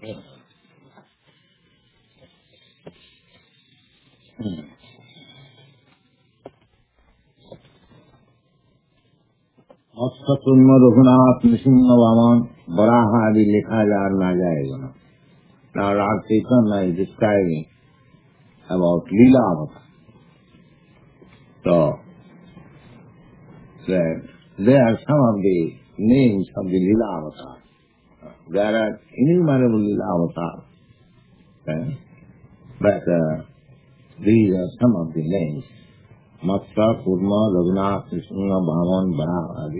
मत्स्य रघुनाथ नृसिंह वामन वराह आदि लिखा ना जाएगा ना. Now Lord Chaitanya is describing about Leela Avatar. So there are some of the names of the Leela Avatar. There are innumerable Leela Avatars. But these are some of the names. Matsya, Kurma, Raghunath, Nrsimha, Vaman, Varaha Adi.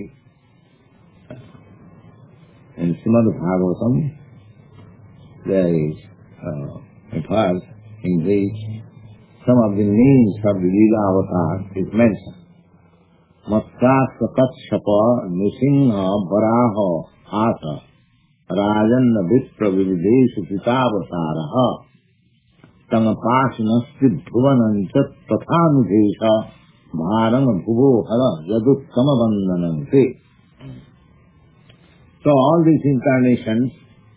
In Srimad Bhagavatam, there is a verse in which some of the names of the Leela Avatar is mentioned. Matsya, Kakshapa, Nrsimha, Varaha, Asa, Rajanna, Vipra, Vivideshu, Pitavatarah, Tamapashinasti Bhuvanancha Tathanudesha Bharam Bhuvo Hara Yaduttama Vandanante. So all these incarnations,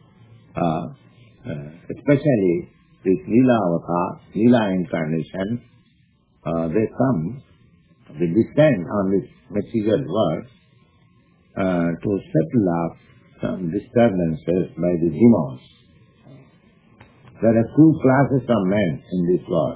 especially this Leela Avatar, Leela incarnation, they come, they descend on this material world to settle up some disturbances by the demons. There are two classes of men in this world,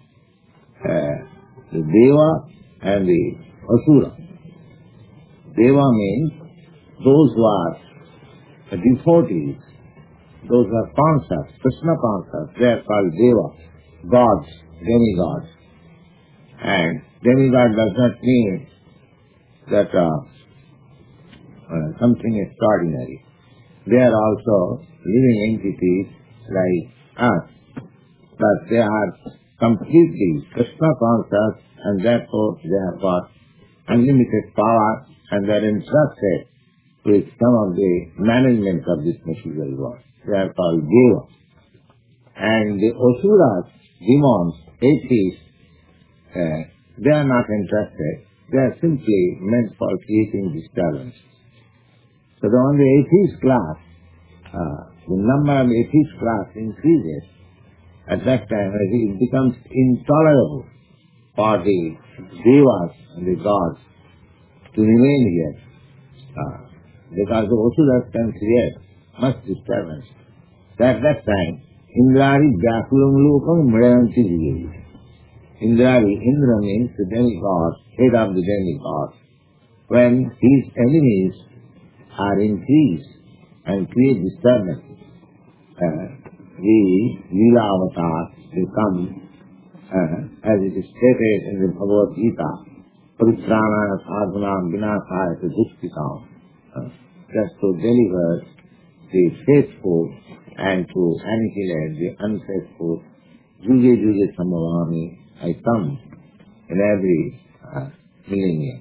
the Deva and the Asura. Deva means those who are devotees, those who are concepts, Krishna concepts, they are called Deva, gods, demigods. And demigod does not mean that something extraordinary. They are also living entities like us, but they are completely Krishna conscious, and therefore they have got unlimited power, and they are entrusted with some of the management of this material world. They are called Deva. And the Asuras, demons, atheists, they are not interested. They are simply meant for creating disturbance. So on the atheist class, the number of atheist class increases. At that time, it becomes intolerable for the devas and the gods to remain here, because the Asuras can create much disturbance. So at that time, Indrari Vyakulam Lokam Mridanti Jivi. Indrari, Indra means the demigod, head of the demigod. When his enemies are increased and create disturbance, the Leela Avatar will come, as it is stated in the Bhagavad Gita, Paritranaya Sadhunam Vinasaya Dushkitam, just to deliver the faithful and to annihilate the unfaithful. Yuge Yuge Sambhavami, I come in every millennium.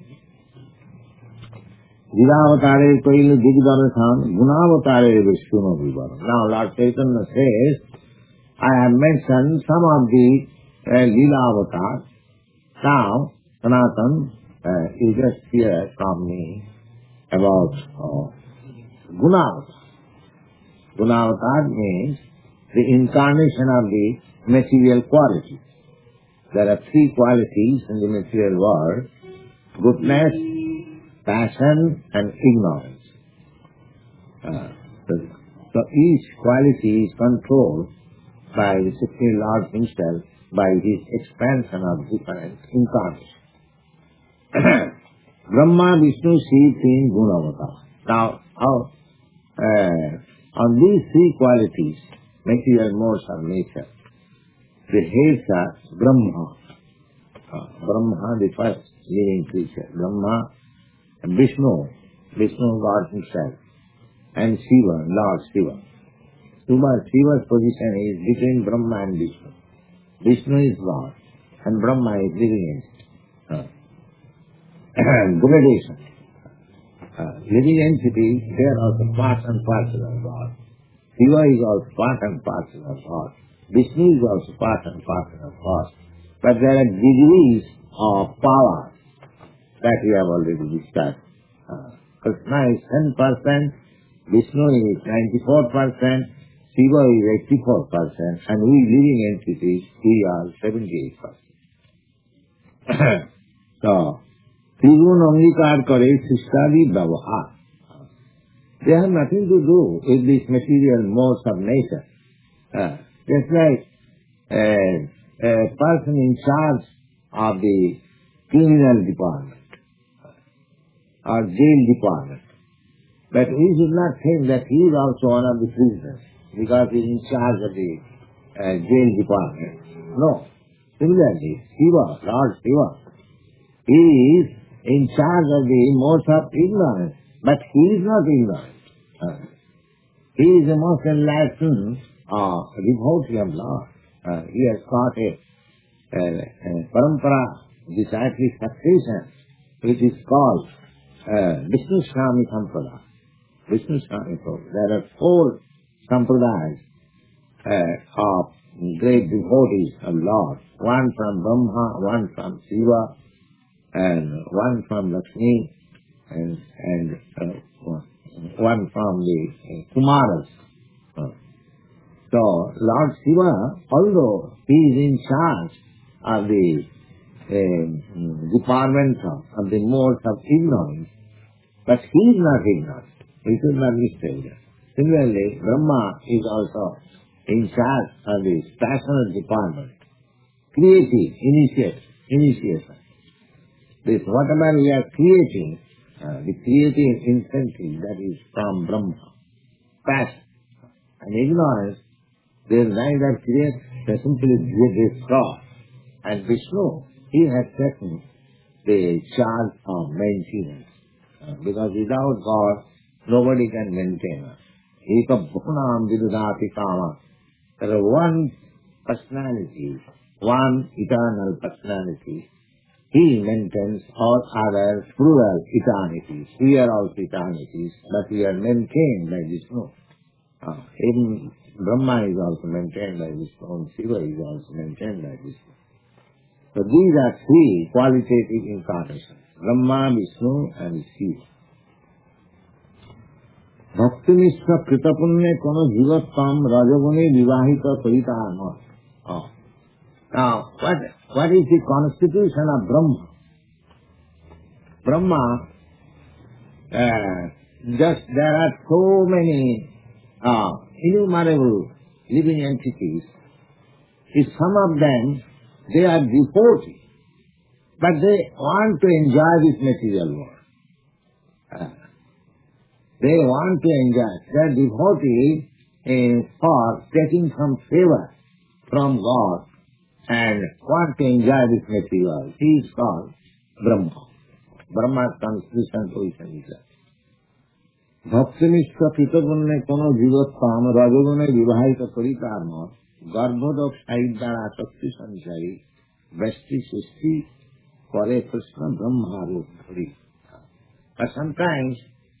Leela Koil Digdarathan, Gunavatare Vishnu Vibara. Now Lord Chaitanya says, I have mentioned some of the Leela Avatars. Now, Sanatan, you just hear from me about Gunavatar. Gunavatar means the incarnation of the material quality. There are three qualities in the material world: goodness, passion and ignorance. So each quality is controlled by the Supreme Lord himself by his expansion of different incarnations. Brahma, Vishnu, Shiva, Teen, Gunavatar. Now, on these three qualities, material modes of nature, the heads are Brahma. Brahma, the first living creature. Brahma, Vishnu, God himself, and Shiva, Lord Shiva. Shiva's position is between Brahma and Vishnu. Vishnu is God, and Brahma is living entity. Gradation. Living entity, they are also part and parcel of God. Shiva is also part and parcel of God. Vishnu is also part and parcel of God. But there are degrees of power that we have already discussed. Krishna is 10%, Vishnu is 94%, Shiva is 84%, and we living entities, we are 78%. So, Trigun Angikar Kare Sishtadi Vyavahar. They have nothing to do with this material modes of nature. Just like a person in charge of the criminal department or jail department. But we should not think that he is also one of the prisoners because he is in charge of the jail department. No. Similarly, Shiva, Lord Shiva, he is in charge of the modes of ignorance, but he is not ignorant. He is the most enlightened devotee of Lord. He has got a parampara, disciplic succession, which is called Vishnu Swami Samprada. Vishnu Swami Samprada. There are 4 sampradayas of great devotees of Lord. One from Brahma, one from Shiva, and one from Lakshmi, and one from the Kumaras. So, Lord Shiva, although he is in charge of the department of the modes of ignorance, but he is not ignorant. He should not mistake that. Similarly, Brahma is also in charge of the passionate department, creative, initiation. This whatever we are creating, the creative incentive that is from Brahma, passion and ignorance, they neither create, they simply destroy. And Vishnu, he has taken the charge of maintenance. Because without God, nobody can maintain us. Eka bhukunam vidudati kama. There is one personality, one eternal personality. He maintains all other plural eternities. We are also eternities, but we are maintained by Vishnu. Even Brahma is also maintained by Vishnu, and Shiva is also maintained by Vishnu. So these are 3 qualitative incarnations, Brahma, Vishnu and Shiva. Bhaktinishta kritapunne kono jivattam rajagune vivahita paritarma. Now, what is the constitution of Brahma? Brahma, there are so many innumerable living entities. If some of them, they are devotees, but they want to enjoy this material world. They want to enjoy. They are devotees for taking some favor from God and want to enjoy this material. He is called Brahma. Brahma's constitution position is that. Bhaktinishta pitagunne kono jivattam rajagune vivahita paritarma garbhodok sahiddara shakti sanchari vesti susti kare Krishna Brahma rupari. But sometimes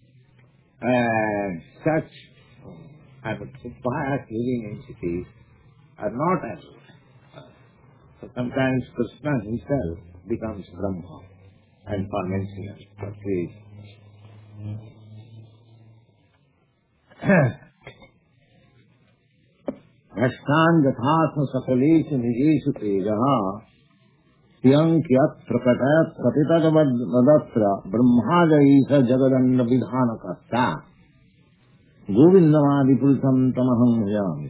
such pious living entities are not as well. So sometimes Krishna himself becomes Brahma and for maintenance, for creation. Ashtan jathasma sakaleshu nijeshu tejaha Siyankyat prakatayat katitavad vadatra brahmajaisa jagadanna vidhanakasta govindamadi pulsam tamaham yami.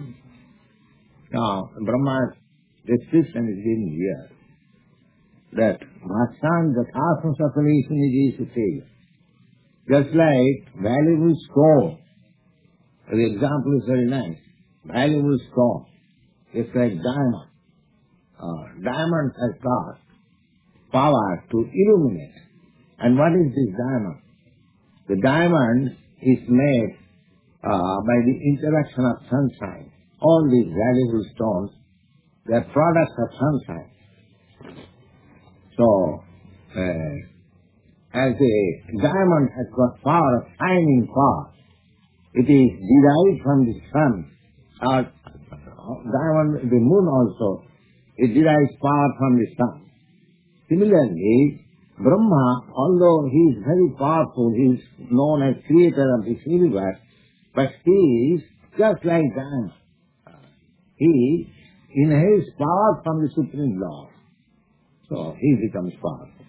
Now, Brahma's description is given here that Bhashan jathasma sakaleshu nijeshu tejaha. Just like valuable stone, the example is very nice. Valuable stone, it's like diamond. Diamond has got power to illuminate. And what is this diamond? The diamond is made by the interaction of sunshine. All these valuable stones, they are products of sunshine. So, as a diamond has got power of shining power, it is derived from the sun. Diamond, the moon also, it derives power from the sun. Similarly, Brahma, although he is very powerful, he is known as creator of this universe, but he is just like that. He inhales power from the Supreme Lord. So he becomes powerful.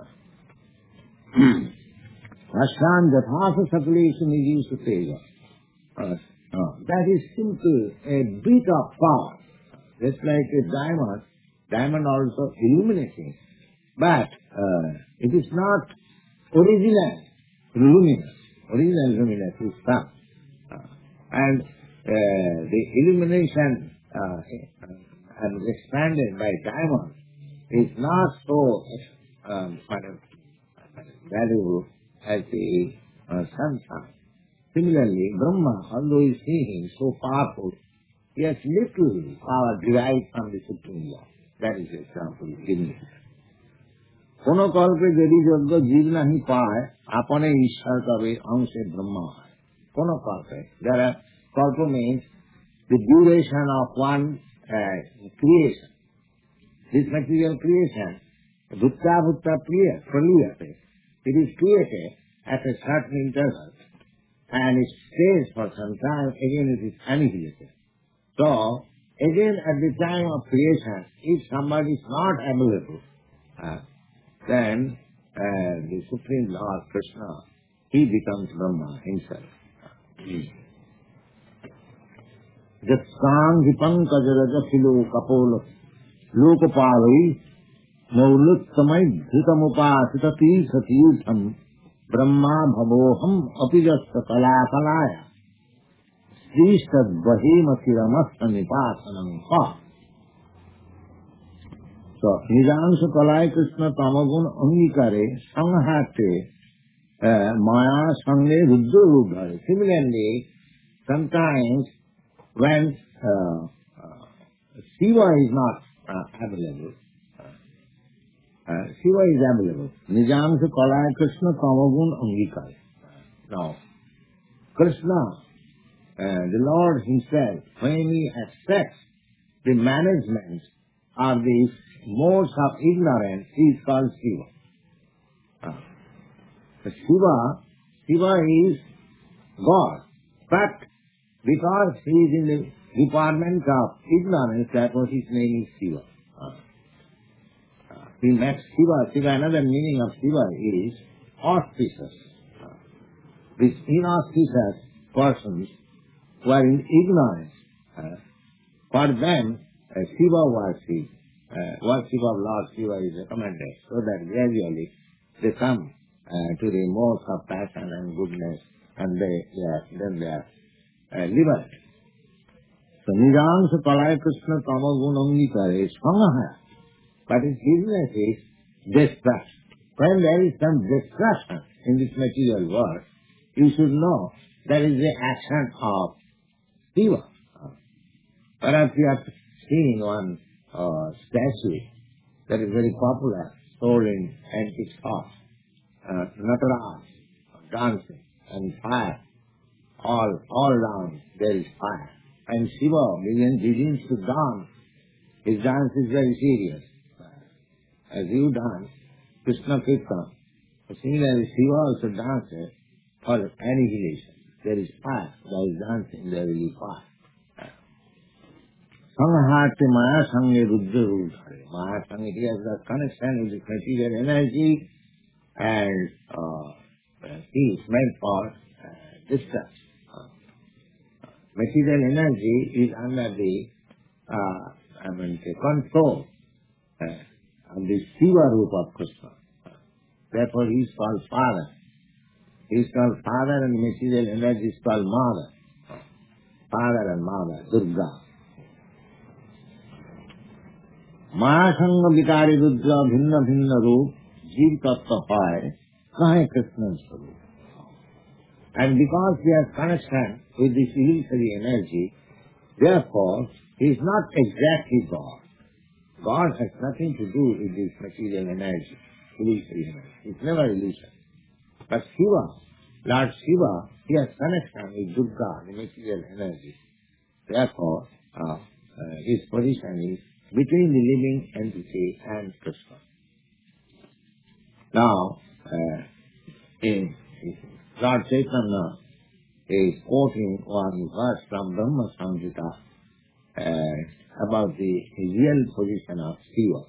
Ashram Jathasa Sakuleshu Niji Sutega. That is simple, a bit of power. Just like a diamond also illuminating. But it is not original luminous. Original luminous is sun. And the illumination expanded by diamond is not so valuable as the sunshine. Similarly, Brahma, although he is seeing so powerful, he has little power derived from the Supreme Lord. That is the example given. কোনো কল্পে যদি যজ্ঞ জীব নাহি পায় আপনে ঈশ্বর তবে অংশে ব্রহ্ম হয় কোনো কল্পে যারা কল্প means the duration of one creation, this material creation, bhutta praliyate, it is created at a certain interval and it stays for some time, again it is annihilated. So again at the time of creation, if somebody is not available, then the Supreme Lord Krishna, he becomes Brahma himself. Jatsang Pankajaraja Philo Kapol Lokapalai Mauluttamai Dhritamupasitati Satyutham Brahma Bhavoham Apijasta Kalakalaya Sristad Bahimatiramasta Nipasanam Pa. So, Nijansha Kalai Krishna Tamagun Angikare Sanghate Maya Sanghe Rudra Rudhare. Similarly, sometimes when Shiva is not available, Shiva is available. Nijansha Kalai Krishna Tamagun Angikare. Now, Krishna, the Lord himself, when he accepts the management of these modes of ignorance, he is called Shiva. Shiva is God, but because he is in the department of ignorance, therefore his name is Shiva. He makes Shiva, another meaning of Shiva is auspicious. These inauspicious persons who are in ignorance, for them Shiva worship of Lord Shiva is recommended, so that gradually they come to the modes of passion and goodness, and then they are liberated. So Nijansha Kalai Krishna Tamagunamgikare is Sangha, but his business is destruction. When there is some destruction in this material world, you should know that is the action of Shiva. Perhaps you have seen one statue that is very popular, sold in antique shops, Nataraj, dancing and fire. All around there is fire. And Shiva begins to dance. His dance is very serious. As you dance, Krishna Kirtan. Similarly, Shiva also dances for annihilation. There is fire, there is dancing, there will be fire. Sanghate Maya Sanghe Rudra Rudhare. Maya Sanghe, he has the connection with the material energy, and he is meant for destruction. Material energy is under the control of the Shiva root of Krishna. Therefore he is called Father. He is called Father, and material energy is called Mother. Father and Mother, Durga. Maya Sangha Vikari Rudra Bhinna Bhinna Roop Jeev Tattva Hoy Kahe Krishna Swarup. And because he has connection with this illusory energy, therefore he is not exactly God. God has nothing to do with this material energy, illusory energy. It's never illusion. But Shiva, Lord Shiva, he has connection with Durga, the material energy. Therefore, his position is between the living entity and Krishna. Now, in Lord Chaitanya, is quoting one verse from Brahma Samhita about the real position of Shiva.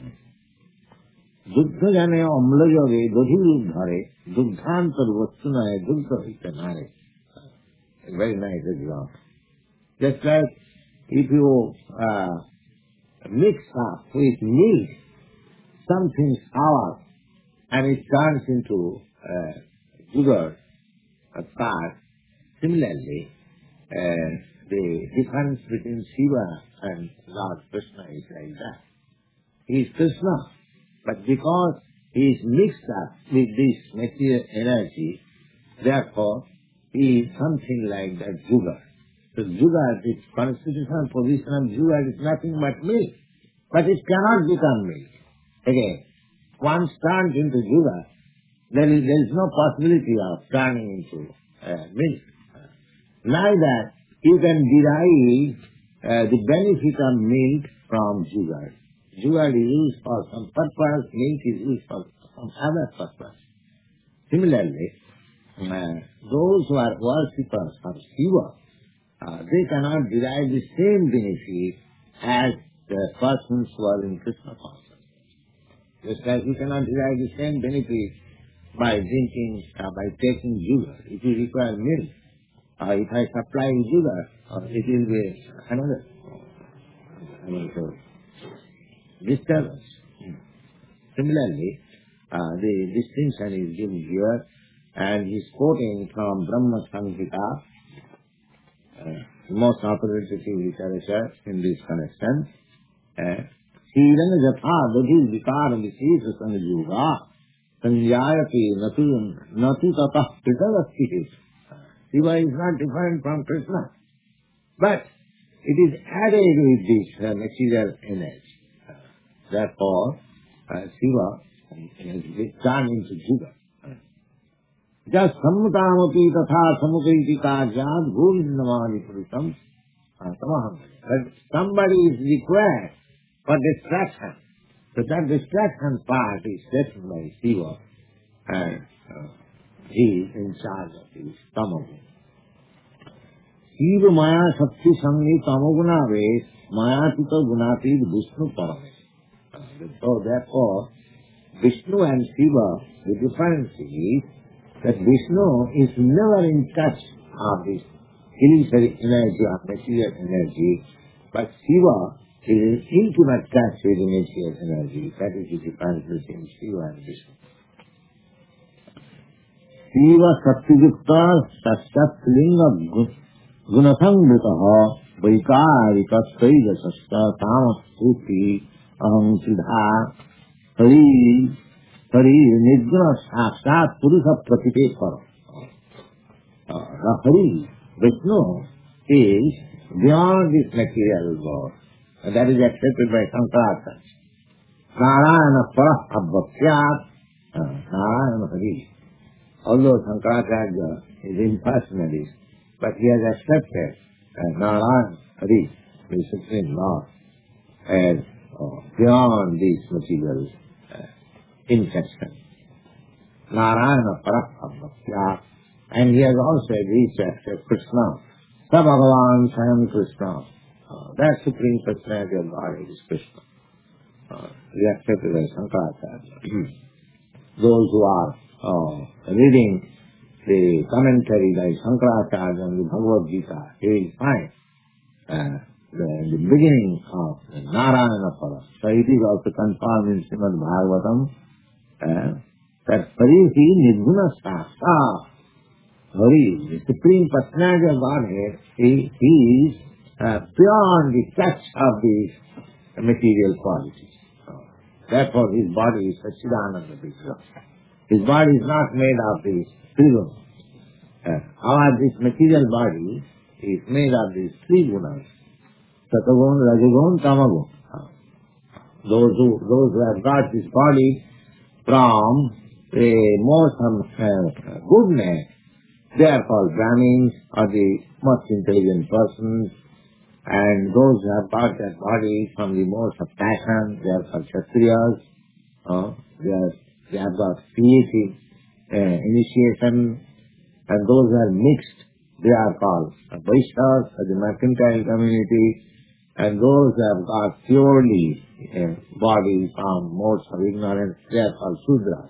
Duddha jane amla yoge dodhi roop dhare, duddhantar vastuna duddha hita nare. A very nice example. Just like if you mix up with milk something sour and it turns into sugar, a fat, similarly, the difference between Shiva and Lord Krishna is like that. He is Krishna, but because he is mixed up with this material energy, therefore he is something like that sugar. So sugar, the constitutional position of sugar is nothing but milk, but it cannot become milk. Again, once turned into sugar, there is no possibility of turning into milk. Neither you can derive the benefit of milk from sugar. Sugar is used for some purpose, milk is used for some other purpose. Similarly, those who are worshippers of Shiva, they cannot derive the same benefit as the persons who are in Krishna consciousness. Just like you cannot derive the same benefit by drinking, by taking sugar. If you require milk, if I supply sugar, it will be another disturbance. Similarly, the distinction is given here, and he is quoting from Brahma Samhita, most authoritative literature in this connection. Shirana jatha dodhi vikara vishesha sanjuga sanjayati natu tatah pitavasti. Shiva is not different from Krishna, but it is added with this material energy. Therefore, Shiva is turned into sugar. Just sammutamati tatha samukaitika jad govindamani purutam tamaham. But somebody is required for distraction. So that distraction part is taken by Shiva, and he is in charge of this tamaguna. Shiva maya shakti sangi tamaguna ves mayatita gunatid Vishnu parames. So therefore, Vishnu and Shiva, the difference is that Vishnu is never in touch of this illusory energy of material energy, but Shiva is in intimate touch with the material energy. That is the difference between Shiva and Vishnu. Shiva Satyukta Satyatlinga Gunasamritaha Vaikarika Saidasasta Tamastuti Aham Siddha Hari Nidguna Sakshat Purusha Pratipekara. Hari, Vishnu, is beyond this material world. And that is accepted by Sankaracharya. Narayana Parah Abhakyat, Narayana Hari. Although Sankaracharya is impersonalist, but he has accepted Narayana Hari, the Supreme Lord, as beyond this material intention. Narayana Parah Abhakyat. And he has also reached Krishna. Sa Bhagavan Swayam Krishna. That Supreme Personality of God is Krishna. He accepted by Sankaracharya. Those who are reading the commentary by Sankaracharya on the Bhagavad Gita, they will find the beginning of Narayana Para. So it is also confirmed in Srimad Bhagavatam that Parihi Nirguna Sasa. Hari, the Supreme Personality of Godhead, he is beyond the touch of these material qualities. Therefore, his body is Satchidananda Vigraha. His body is not made of these three gunas. However, this material body is made of these three gunas: Satagun, Rajagun, Tamagun. Those who have got this body from a most goodness, they are called Brahmins, or the most intelligent persons, and those who have got that body from the most of passion, they are called Kshatriyas. They have got creative initiation, and those who are mixed They are called Vaishnavas, the mercantile community, and those who have got purely body, form, modes of ignorance, they are called Sudras.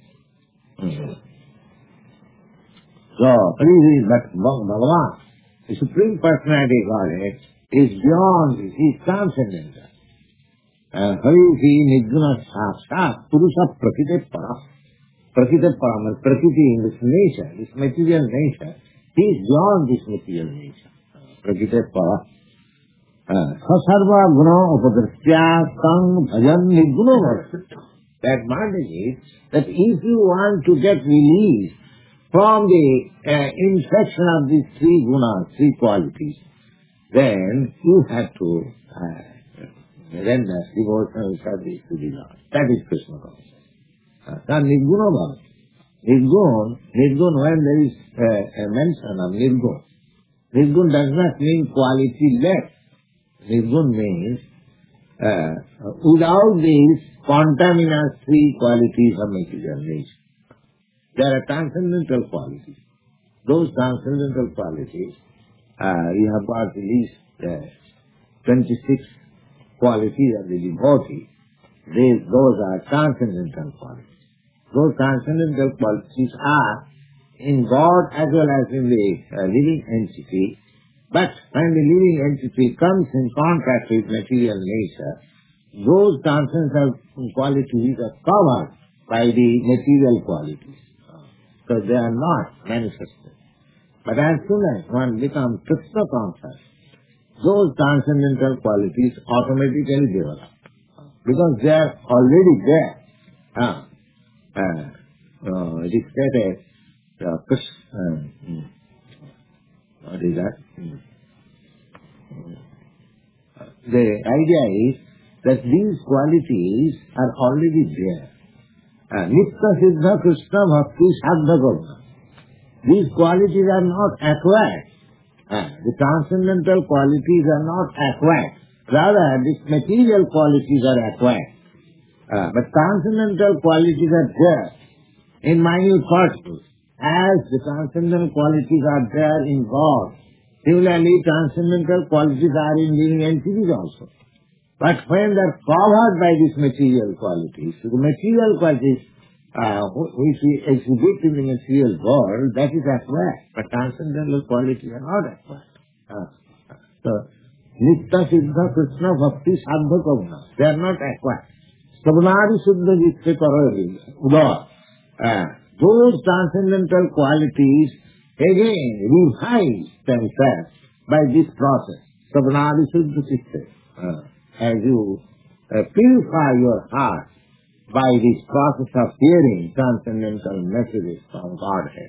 So, but Bhagavan, the Supreme Personality of Godhead, is beyond this, he is transcendental. Harisi Nirguna Sakshat Purusha Prakite Para. Prakite Para means Prakriti in this nature, this material nature. He is beyond this material nature. Prakite Para. Sasarva Guna Upadrastya Sang Bhajan Nirguna. The advantage is that if you want to get release from the infection of these three gunas, three qualities, then you have to render devotional service to the Lord. That is Krishna consciousness. Nirguna Bhava. Nirgun, when there is a mention of Nirgun, Nirgun does not mean quality less. Nirgun means without these contaminant three qualities of material nature. There are transcendental qualities. Those transcendental qualities, you have got at least 26 qualities of the devotee. Those are transcendental qualities. Those transcendental qualities are in God as well as in the living entity. But when the living entity comes in contact with material nature, those transcendental qualities are covered by the material qualities. So they are not manifested. But as soon as one becomes Krishna conscious, those transcendental qualities automatically develop. Because they are already there. It is stated, what is that? The idea is that these qualities are already there. Nitya Siddha Krishna Bhakti Saddha Guna. These qualities are not acquired. The transcendental qualities are not acquired. Rather, these material qualities are acquired. But transcendental qualities are there in minute particles. As the transcendental qualities are there in God, similarly transcendental qualities are in living entities also. But when they are covered by these material qualities, the material qualities which we exhibit in the material world, that is acquired. But transcendental qualities are not acquired. So, Nitya Siddha Krishna Bhakti Saddha Kavuna, they are not acquired. Sabnari Siddha Jitse Parari, Uda. Those transcendental qualities again revive themselves by this process. Sabnari Siddha Jitse. As you purify your heart by this process of hearing transcendental messages from Godhead,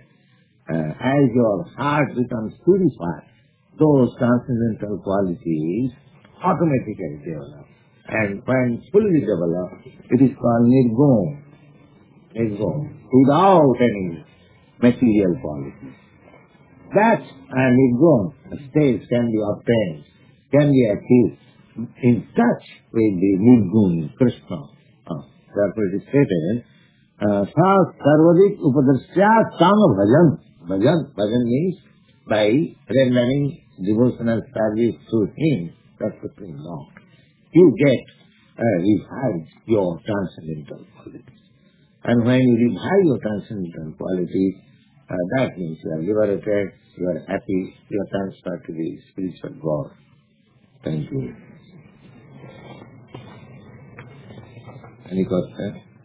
as your heart becomes purified, those transcendental qualities automatically develop. And when fully developed, it is called Nirgun. Nirgun, without any material qualities. That Nirgun state can be obtained, can be achieved in touch with the Nirgun Krishna. Therefore it is stated, Sa Sarvadik Upadrasya Sang Bhajan. Bhajan means by rendering devotional service to Him, that's the Supreme Lord. You get revive your transcendental qualities. And when you revive your transcendental qualities, that means you are liberated, you are happy, you are transferred to the spiritual God. Thank you. Any question?